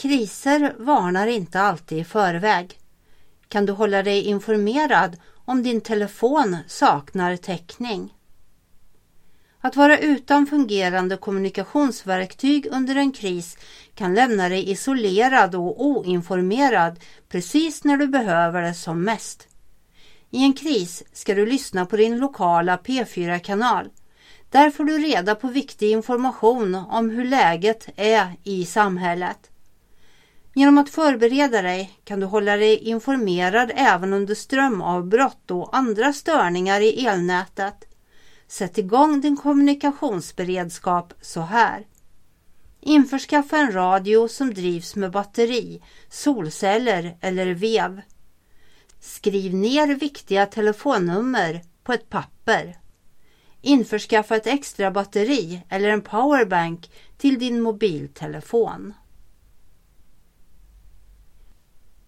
Kriser varnar inte alltid i förväg. Kan du hålla dig informerad om din telefon saknar täckning? Att vara utan fungerande kommunikationsverktyg under en kris kan lämna dig isolerad och oinformerad precis när du behöver det som mest. I en kris ska du lyssna på din lokala P4-kanal. Där får du reda på viktig information om hur läget är i samhället. Genom att förbereda dig kan du hålla dig informerad även under strömavbrott och andra störningar i elnätet. Sätt igång din kommunikationsberedskap så här. Införskaffa en radio som drivs med batteri, solceller eller vev. Skriv ner viktiga telefonnummer på ett papper. Införskaffa ett extra batteri eller en powerbank till din mobiltelefon.